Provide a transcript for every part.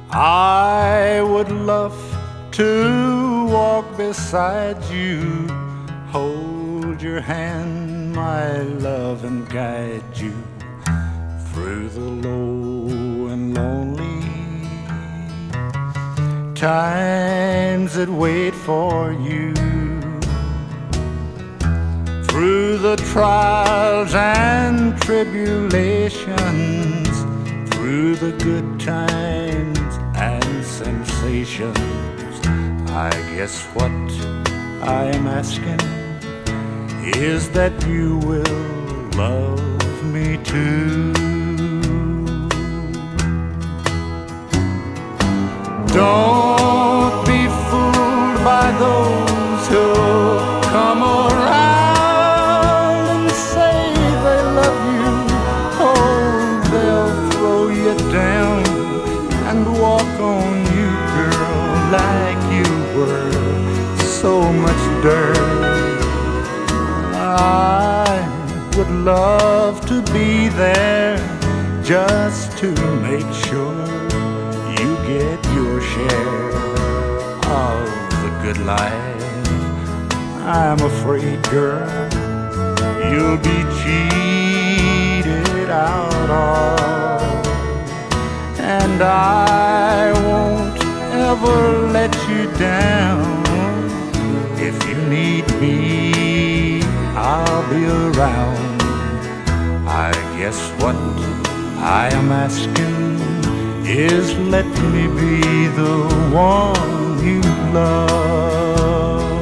I would love to walk beside you, hold your hand, my love, and guide you through the low and lonely times that wait for you, through the trials and tribulations, through the good times and sensations. I guess what I am asking is that you will love me too. Don't be fooled by those who come around and say they love you. Oh, they'll throw you down and walk on you, girl, like you were so much dirt. I would love to be there just to make sure you get your share of the good life. I'm afraid, girl, you'll be cheated out of, and I won't ever let you down. If you need me, I'll be around. I guess what I am asking is let me be the one you love.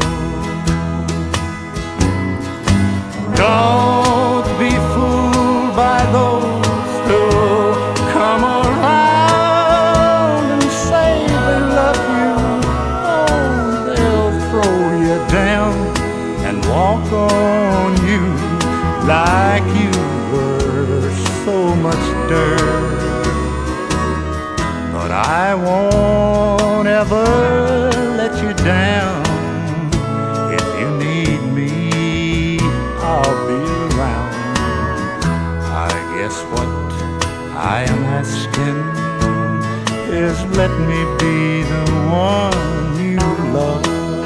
Don't be fooled by those who come around and say they love you. Oh, they'll throw you down and walk on you like you were so much dirt. But I won't ever let you down. If you need me, I'll be around. I guess what I am asking is let me be the one you love.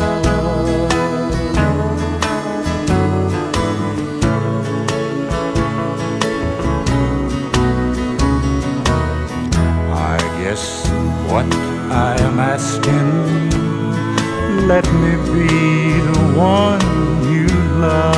What I am asking, let me be the one you love.